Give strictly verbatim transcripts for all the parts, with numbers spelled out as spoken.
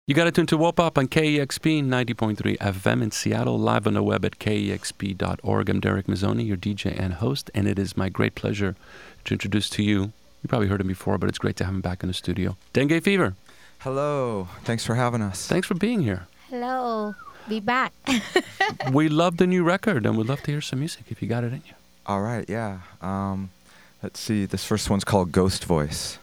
You got to tune to Wope Up on K E X P ninety point three F M in Seattle, live on the web at K E X P dot org. I'm Derek Mazzoni, your D J and host, and it is my great pleasure to introduce to you, you probably heard him before, but it's great to have him back in the studio, Dengue Fever. Hello. Thanks for having us. Thanks for being here. Hello. Be back. We love the new record, and we'd love to hear some music if you got it in you. All right, yeah. Um, let's see. This first one's called Ghost Voice.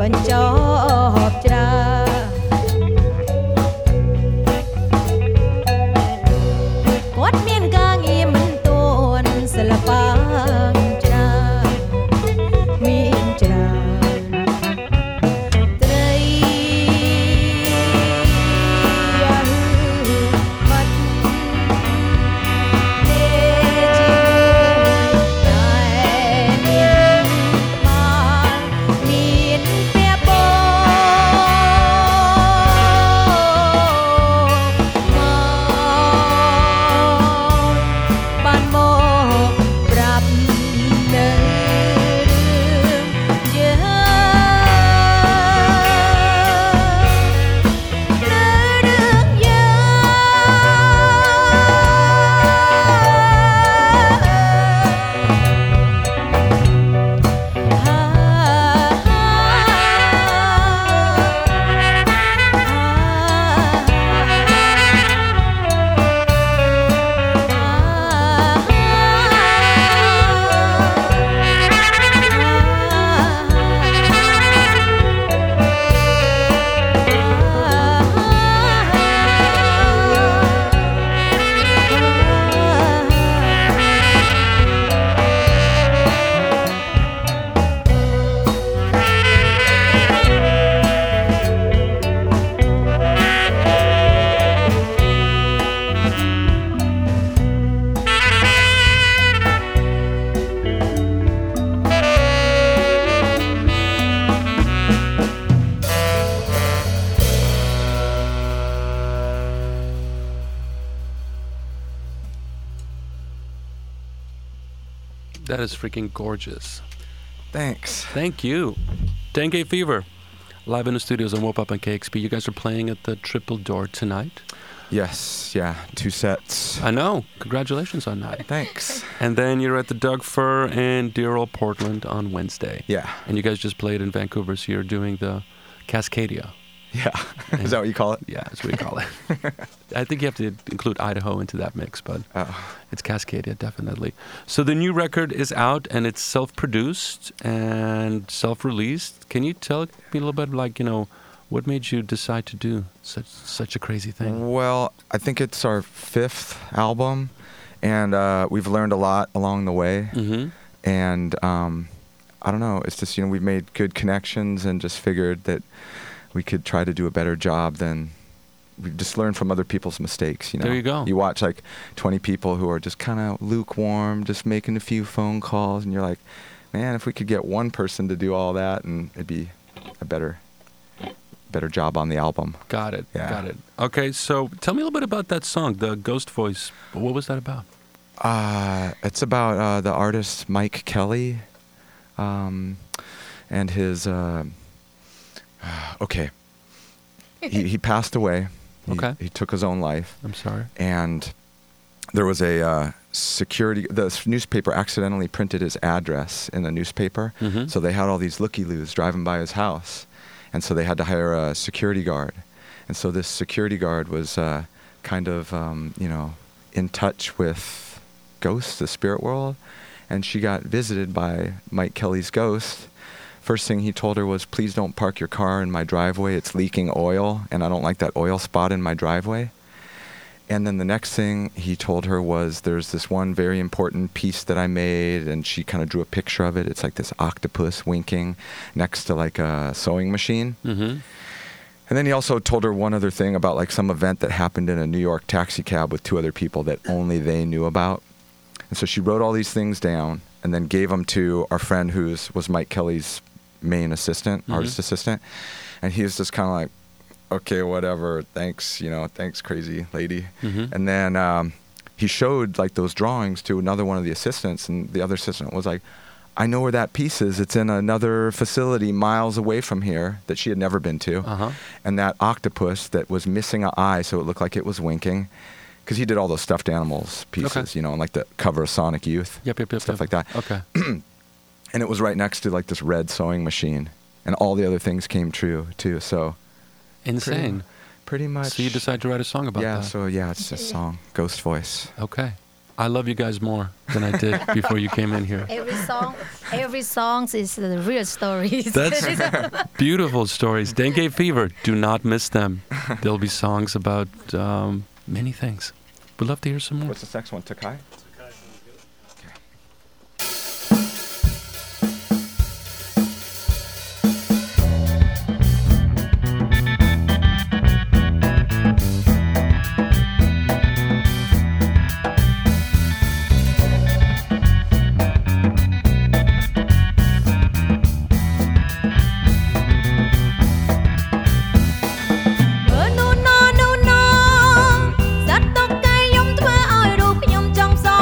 បញ្ចប់ច្រាគាត់មានការងារមិនទាន់សិល្បៈច្រាមានច្រើនត្រីយ៉ាងបាត់ទេ That is freaking gorgeous. Thanks. Thank you. Dengue Fever, live in the studios on Whoop Up on K X P. You guys are playing at the Triple Door tonight. Yes, yeah, two sets. I know. Congratulations on that. Thanks. And then you're at the Doug Fir in dear old Portland on Wednesday. Yeah. And you guys just played in Vancouver, so you're doing the Cascadia. Yeah. Is that what you call it? Yeah, that's what we call it. I think you have to include Idaho into that mix, but oh. It's Cascadia, definitely. So the new record is out, and it's self-produced and self-released. Can you tell me a little bit, like, you know, what made you decide to do such such a crazy thing? Well, I think it's our fifth album, and uh, we've learned a lot along the way. Mm-hmm. And um, I don't know, it's just, you know, we've made good connections and just figured that we could try to do a better job than we just learn from other people's mistakes, you know. There you go. You watch like twenty people who are just kind of lukewarm, just making a few phone calls, and you're like, man, if we could get one person to do all that, and it'd be a better better job on the album. Got it. Yeah. Got it. Okay, so tell me a little bit about that song, the Ghost Voice. What was that about? Uh, it's about uh, the artist Mike Kelly, um, and his. Uh, okay, he he passed away. He, Okay. he took his own life. I'm sorry. And there was a uh, security. The newspaper accidentally printed his address in the newspaper, Mm-hmm. so they had all these looky-loos driving by his house, and so they had to hire a security guard. And so this security guard was uh, kind of, um, you know, in touch with ghosts, the spirit world, and she got visited by Mike Kelly's ghost. First thing he told her was, please don't park your car in my driveway. It's leaking oil, and I don't like that oil spot in my driveway. And then the next thing he told her was, there's this one very important piece that I made, and she kind of drew a picture of it. It's like this octopus winking next to like a sewing machine. Mm-hmm. And then he also told her one other thing about like some event that happened in a New York taxi cab with two other people that only they knew about. And so she wrote all these things down and then gave them to our friend who's was Mike Kelly's main assistant, Mm-hmm. artist assistant. And he was just kind of like, okay, whatever, thanks, you know, thanks, crazy lady. Mm-hmm. And then um, he showed like those drawings to another one of the assistants, and the other assistant was like, I know where that piece is. It's in another facility miles away from here that she had never been to. Uh-huh. And that octopus that was missing an eye, so it looked like it was winking, because he did all those stuffed animals pieces, Okay. you know, and like the cover of Sonic Youth, Yep, yep, yep. stuff yep. like that. Okay. And it was right next to like this red sewing machine, and all the other things came true too. So Insane. pretty, pretty much. So you decide to write a song about yeah. that. So yeah, it's a song, Ghost Voice. Okay. I love you guys more than I did before you came in here. Every song, every song is the real stories. That's beautiful stories. Dengue fever, do not miss them. There'll be songs about um, many things. We'd love to hear some more. What's the next one? Takai? Sắt tóc cây ខ្ញុំធ្វើឲ្យរូបខ្ញុំចង់ស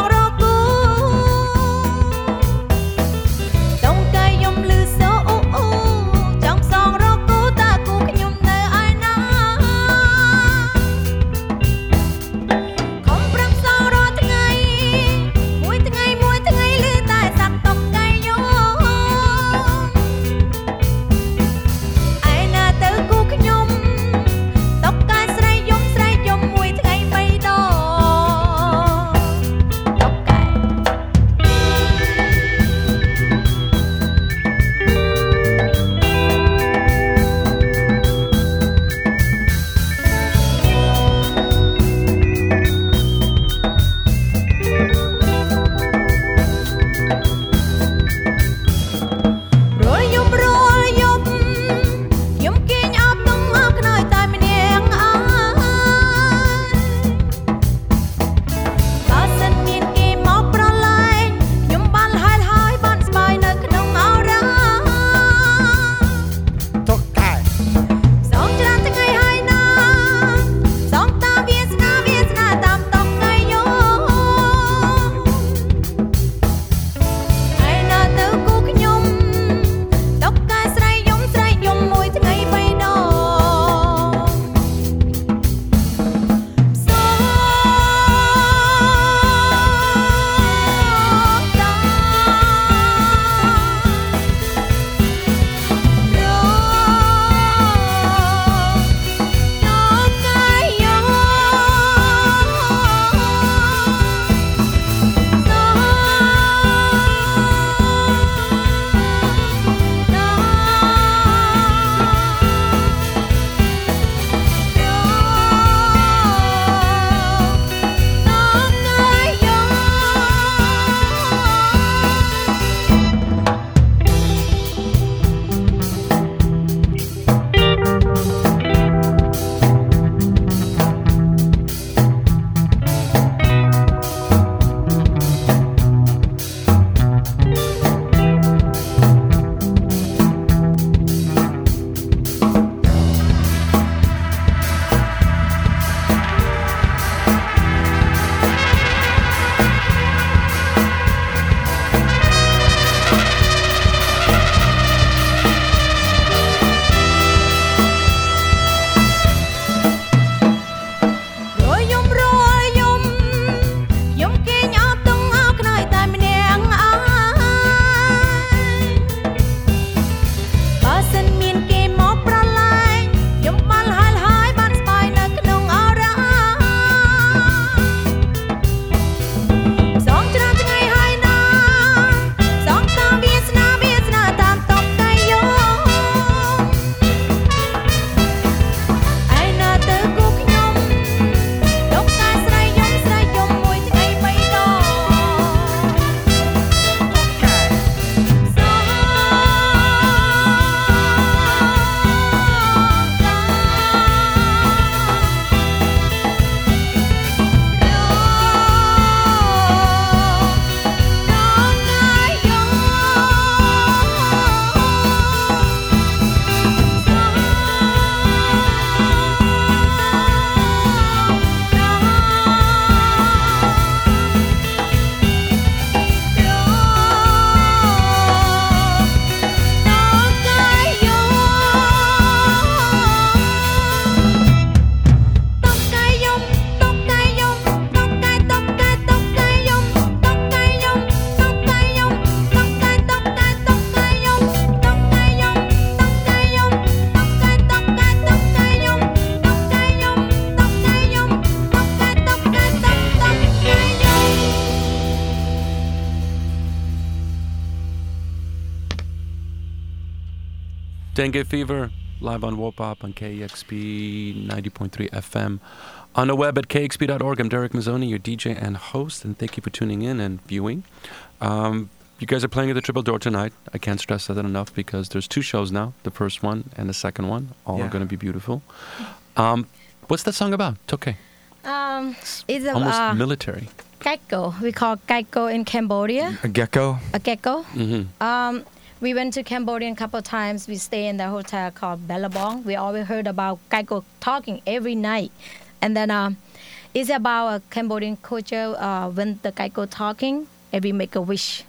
Dengue Fever, live on Wopop on K E X P ninety point three F M. On the web at K X P dot org, I'm Derek Mazzoni, your D J and host, and thank you for tuning in and viewing. Um, you guys are playing at the Triple Door tonight. I can't stress that enough because there's two shows now, the first one and the second one. All Yeah. are going to be beautiful. Um, what's that song about? It's okay. Um, it's a Almost uh, military. gecko. We call gecko in Cambodia A gecko? a gecko. Mm-hmm. Um, we went to Cambodia a couple of times. We stay in the hotel called Bellabong. We always heard about gecko talking every night, and then um, it's about a Cambodian culture. Uh, when the gecko talking, every make a wish.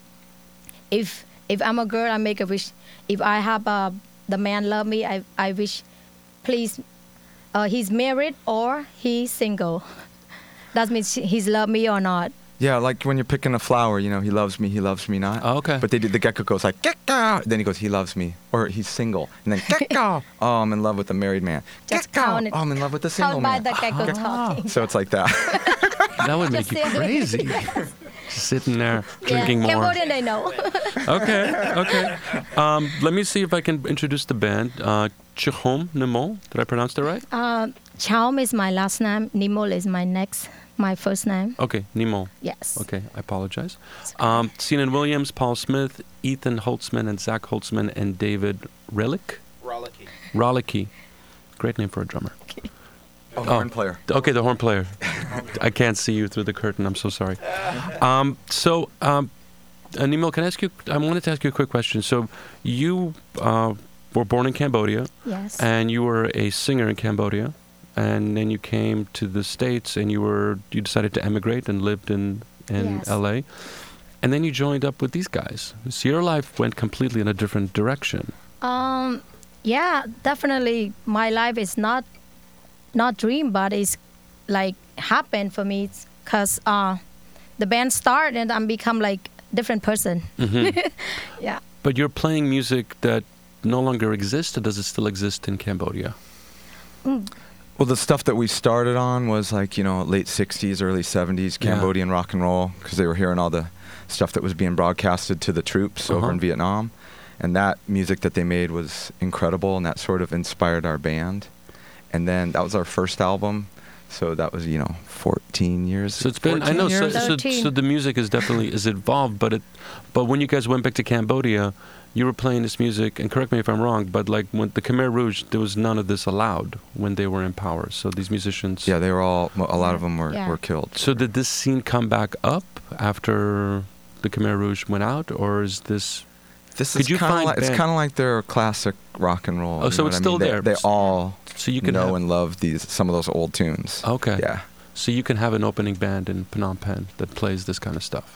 If if I'm a girl, I make a wish. If I have uh, the man love me, I I wish, please, uh, he's married or he's single. That means he's love me or not. Yeah, like when you're picking a flower, you know, he loves me, he loves me not. Oh, okay. But they did, the gecko goes like, gecko! Then he goes, he loves me. Or he's single. And then, gecko! Oh, I'm in love with the married man. Just Gecko! count it. Oh, I'm in love with the single Count by man. the gecko talking. So it's like that. That would make Just you say- crazy. Just sitting there, drinking yeah. more. Cambodian, they know. Okay, okay. Um, let me see if I can introduce the band. Uh, Chihom Nimol, did I pronounce that right? uh, Chaum is my last name. Nimol is my next, my first name. Okay, Nimol. Yes. Okay, I apologize. Um, Sinan Williams, Paul Smith, Ethan Holtzman, and Zach Holtzman, and David Relic? Rollicky. Rollicky. Great name for a drummer. Oh, horn player. Okay, the horn player. I can't see you through the curtain. I'm so sorry. Um, so, um, uh, Nimol, can I ask you? I wanted to ask you a quick question. So, you uh, were born in Cambodia, Yes. and you were a singer in Cambodia, and then you came to the States, and you were you decided to emigrate and lived in in Yes. L A, and then you joined up with these guys. So your life went completely in a different direction. Um, yeah, definitely. My life is not not dream, but it's like happened for me because uh, the band started and I'm become like different person. hmm Yeah. But you're playing music that no longer exists, or does it still exist in Cambodia? Well, the stuff that we started on was like, you know, late sixties, early seventies Yeah. Cambodian rock and roll, because they were hearing all the stuff that was being broadcasted to the troops over Uh-huh. in Vietnam. And that music that they made was incredible, and that sort of inspired our band. And then that was our first album. So that was, you know, fourteen years. So it's been I fourteen know so, years? so, thirteen. so the music is definitely is evolved, but it but when you guys went back to Cambodia, you were playing this music, and correct me if I'm wrong, but like when the Khmer Rouge, there was none of this allowed when they were in power. So these musicians Yeah, they were all, a lot of them were, Yeah. were killed. So did this scene come back up after the Khmer Rouge went out, or is this This Could is you kind of find like, it's band- kind of like their classic rock and roll. Oh, you so know it's what I still mean? there. They, they all so you can know have, and love these some of those old tunes. okay? Yeah. So you can have an opening band in Phnom Penh that plays this kind of stuff.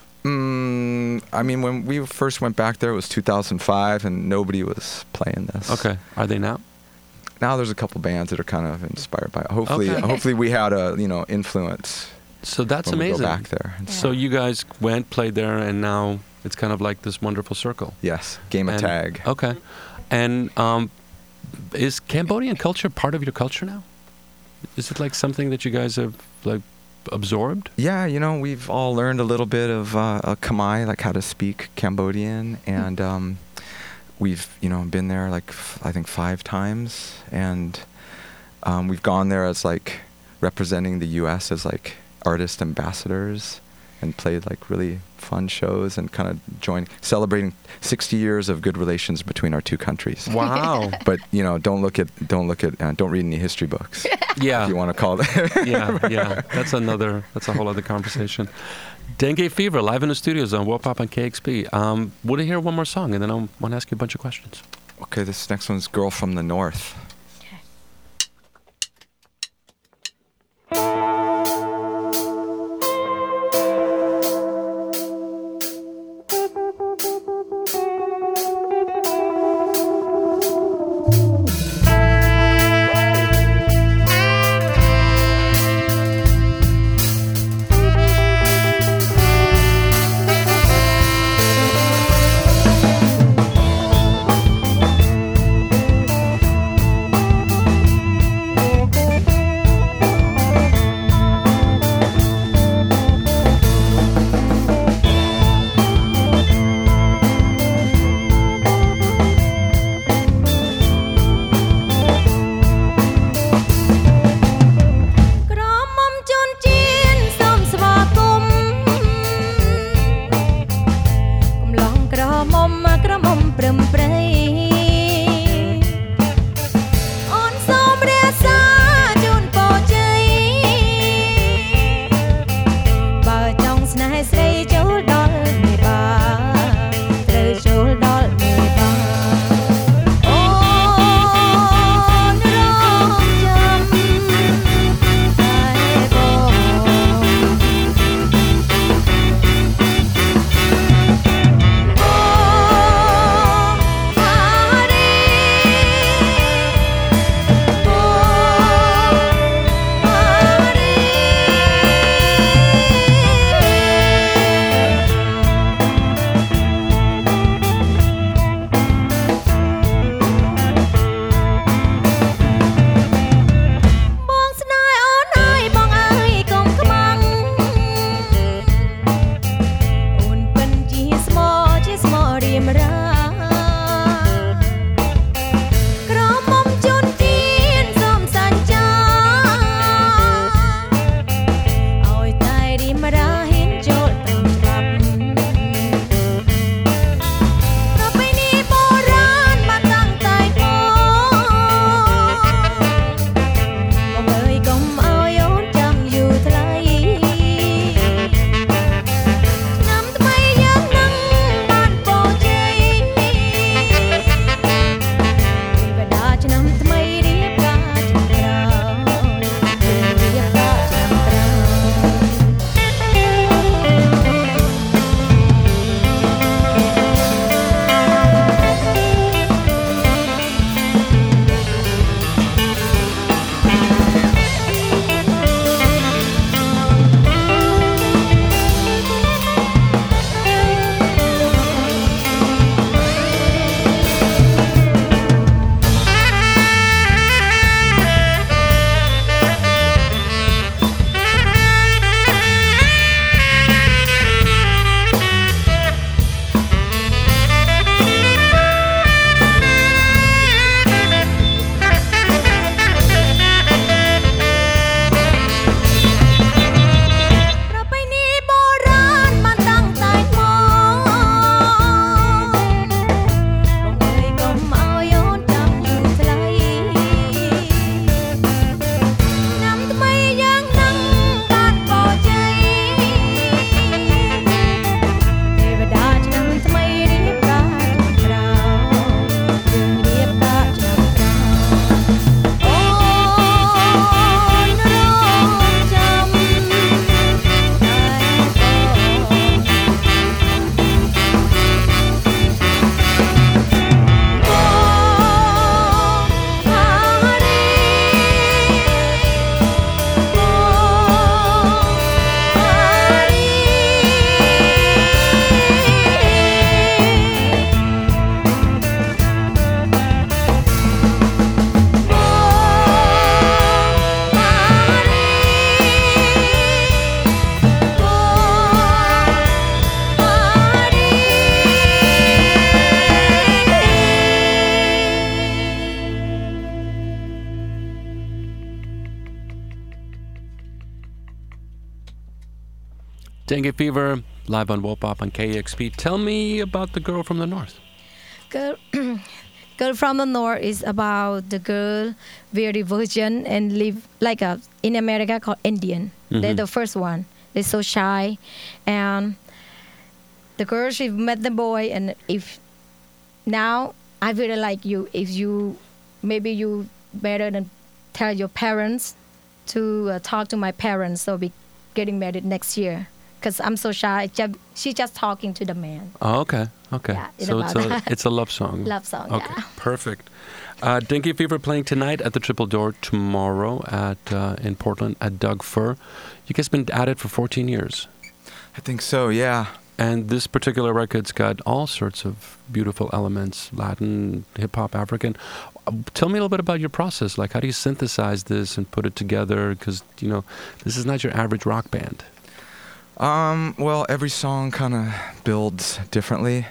Mm, I mean, when we first went back there, it was two thousand five, and nobody was playing this. Okay, are they now? Now there's a couple bands that are kind of inspired by it. Hopefully, Okay. hopefully we had a you know influence So that's when we amazing. go back there. Yeah. So you guys went, played there, and now it's kind of like this wonderful circle. Yes, game of And- tag. Okay. And um, is Cambodian culture part of your culture now? Is it like something that you guys have like absorbed? Yeah, you know, we've all learned a little bit of uh, uh, Khmer, like how to speak Cambodian, and um, we've, you know, been there like f- I think five times, and um, we've gone there as like representing the U S as like artist ambassadors, and played like really fun shows, and kind of joined celebrating sixty years of good relations between our two countries. Wow. But you know, don't look at don't look at uh, don't read any history books Yeah. if you want to call it. yeah, yeah. That's another. That's a whole other conversation. Dengue Fever live in the studios on Wopop on K X P. Um, want to hear one more song, and then I want to ask you a bunch of questions. Okay, this next one's "Girl from the North." Hãy subscribe cho kênh Ghiền Mì Gõ để không bỏ lỡ Dengue Fever, live on Wopop on K E X P. Tell me about the girl from the north. Girl, girl from the north is about the girl very virgin and live like a in America called Indian. Mm-hmm. They're the first one. They're so shy, and the girl she met the boy, and if now I really like you. If you maybe you better than tell your parents to uh, talk to my parents. So be getting married next year. Because I'm so shy. Just, she's just talking to the man. Oh, okay. Okay. Yeah, it's so it's a, it's a love song. Love song, okay, yeah. Perfect. Uh, Dengue Fever playing tonight at the Triple Door, tomorrow at uh, in Portland at Doug Fir. You guys been at it for fourteen years. I think so, yeah. And this particular record's got all sorts of beautiful elements, Latin, hip-hop, African. Uh, tell me a little bit about your process. Like, how do you synthesize this and put it together? Because, you know, this is not your average rock band. Um, well, every song kind of builds differently.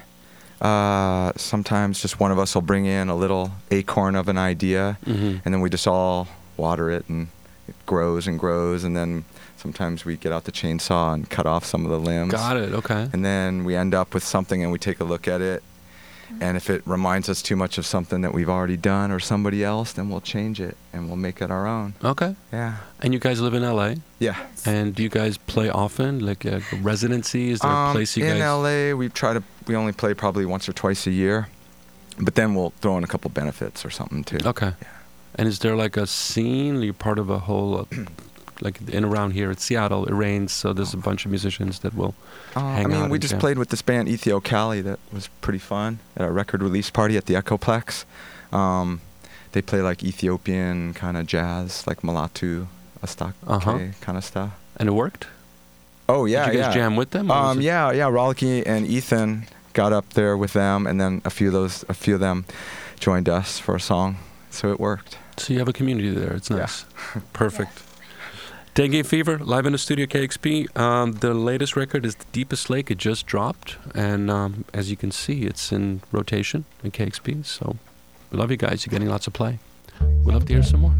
Uh, sometimes just one of us will bring in a little acorn of an idea, mm-hmm. and then we just all water it, and it grows and grows, and then sometimes we get out the chainsaw and cut off some of the limbs. Got it, okay. And then we end up with something, and we take a look at it, and if it reminds us too much of something that we've already done or somebody else, then we'll change it, and we'll make it our own. Okay. Yeah. And you guys live in L A? Yeah. And do you guys play often, like a residency? Is there um, a place you in guys... In L A, we try to, we only play probably once or twice a year, but then we'll throw in a couple benefits or something, too. Okay. Yeah. And is there like a scene? Are you part of a whole... Uh, like in around here at Seattle, it rains, so there's a bunch of musicians that will uh, hang I mean, out we just jam. played with this band Ethio Cali that was pretty fun at our record release party at the Echoplex. Um, they play like Ethiopian kind of jazz, like Mulatu, Astake uh-huh. kind of stuff. And it worked? Oh yeah, Did you guys yeah. jam with them? Um, yeah, yeah. Rollicky and Ethan got up there with them, and then a few of those, a few of them joined us for a song, so it worked. So you have a community there. It's nice. Yeah. Perfect. Yeah. Dengue Fever, live in the studio, K X P. Um, the latest record is The Deepest Lake. It just dropped. And um, as you can see, it's in rotation in K X P. So we love you guys. You're getting lots of play. We'd love to hear some more.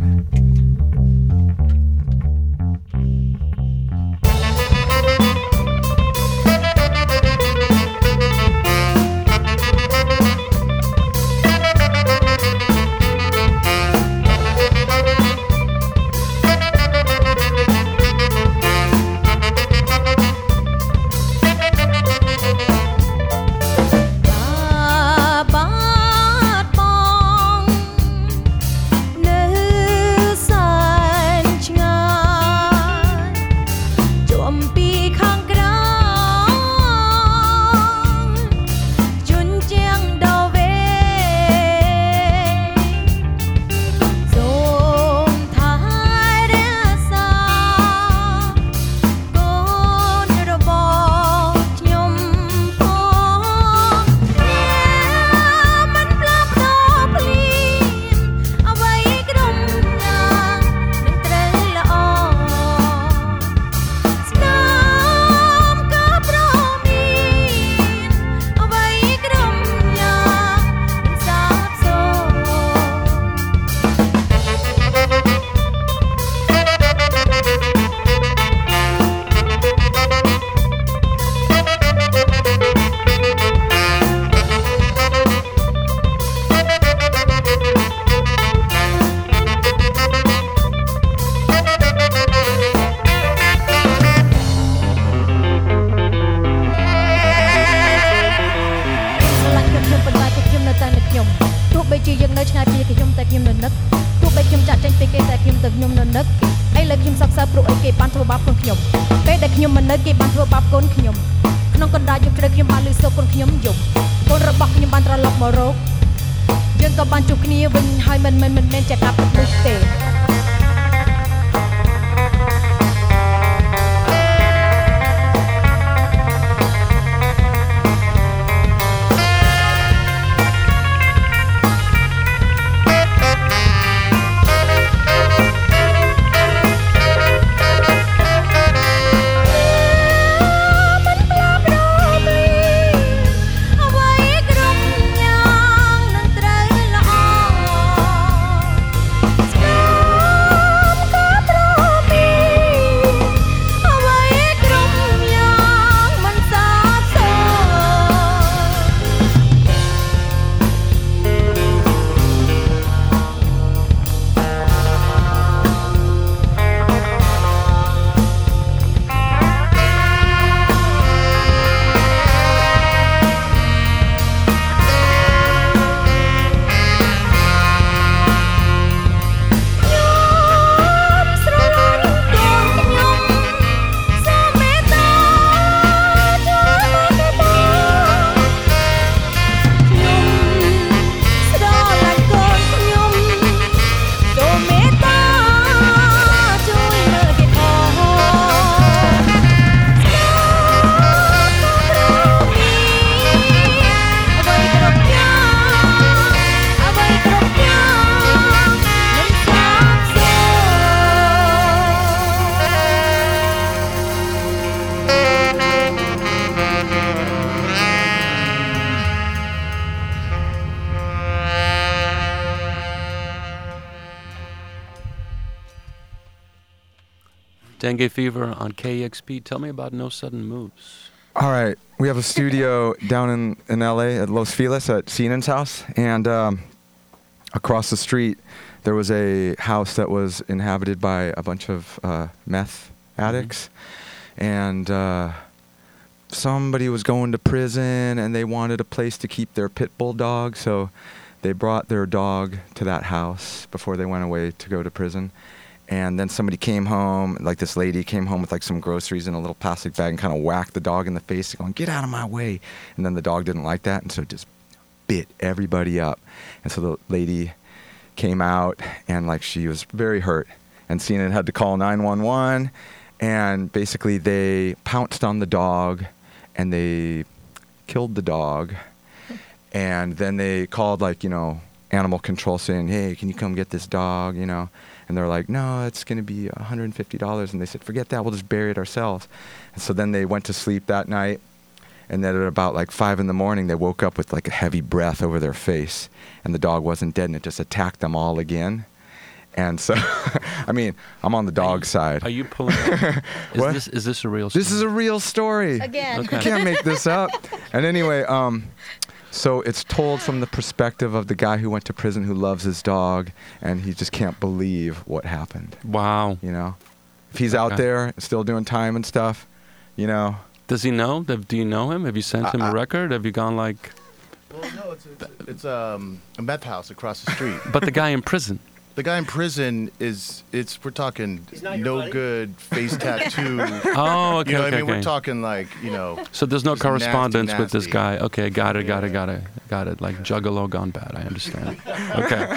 Dengue Fever on K E X P. Tell me about No Sudden Moves. All right. We have a studio down in, in L A at Los Feliz at Cenan's house. And um, across the street, there was a house that was inhabited by a bunch of uh, meth addicts. Mm-hmm. And uh, somebody was going to prison, and they wanted a place to keep their pit bull dog. So they brought their dog to that house before they went away to go to prison. And then somebody came home, like this lady came home with like some groceries in a little plastic bag and kind of whacked the dog in the face, going, "Get out of my way." And then the dog didn't like that, and so it just bit everybody up. And so the lady came out, and like she was very hurt. And Cenan had to call nine one one, and basically they pounced on the dog, and they killed the dog. And then they called like, you know, animal control saying, "Hey, can you come get this dog?" You know. And they're like, "No, it's going to be one hundred fifty dollars. And they said, "Forget that. We'll just bury it ourselves." And so then they went to sleep that night. And then at about like five in the morning, they woke up with like a heavy breath over their face. And the dog wasn't dead, and it just attacked them all again. And so, I mean, I'm on the dog are you, side. Are you pulling up? Is, What? this, is this a real story? This is a real story. Again. Okay. You can't make this up. And anyway, um, so it's told from the perspective of the guy who went to prison who loves his dog, and he just can't believe what happened. Wow. You know, if he's Okay. out there still doing time and stuff, you know. Does he know? Do you know him? Have you sent him Uh, a record? Have you gone like... Well, no, it's it's, it's um, a meth house across the street. But the guy in prison. The guy in prison is it's we're talking not your no buddy? good face tattoo. Oh, okay, You know what okay, I mean? We're okay. talking like, you know. So there's no just nasty, correspondence with this nasty. guy. Okay, got it, got it, got it, got it. Like Juggalo gone bad. I understand. Okay.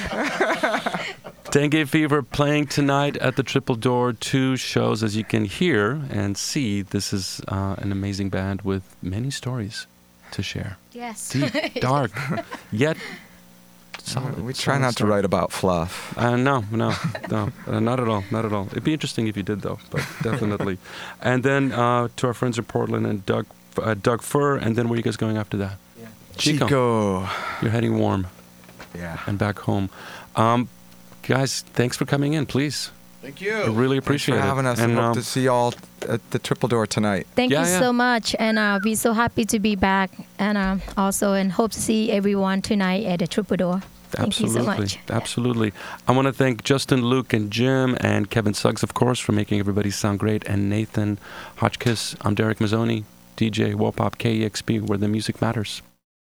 Dengue Fever playing tonight at the Triple Door. Two shows, as you can hear and see. This is uh, an amazing band with many stories to share. Yes. Deep, dark, yet solid. We try solid not to story. write about fluff. Uh, no, no, no, uh, not at all, not at all. It'd be interesting if you did, though, but definitely. And then uh, to our friends in Portland and Doug, uh, Doug Fur, and then where are you guys going after that? Yeah. Chico. Chico. You're heading warm Yeah. and back home. Um, guys, thanks for coming in, please. Thank you. I really Thanks appreciate for it. having us, And and hope um, to see y'all at the Triple Door tonight. Thank Yeah, you yeah. so much, and uh, we're so happy to be back, and uh, also and hope to see everyone tonight at the Triple Door. Thank absolutely, you so much. absolutely. I want to thank Justin, Luke, and Jim, and Kevin Suggs, of course, for making everybody sound great, and Nathan Hotchkiss. I'm Derek Mazzoni, D J Wopop K E X P, where the music matters.